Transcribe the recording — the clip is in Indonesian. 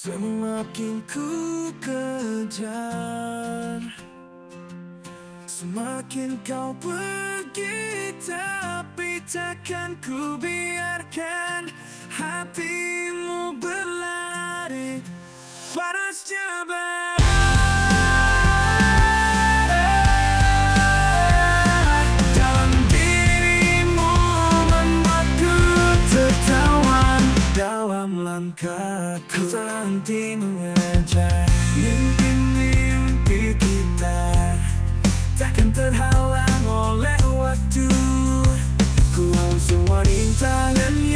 Semakin ku kejar, semakin kau pergi, tapi takkan ku biarkan hatimu berlari panasnya bara. Dalam dirimu membuatku tertawan, dalam langkahku terhenti mengejar mimpi-mimpi kita, takkan terhalang oleh waktu. Ku harus semua rintangan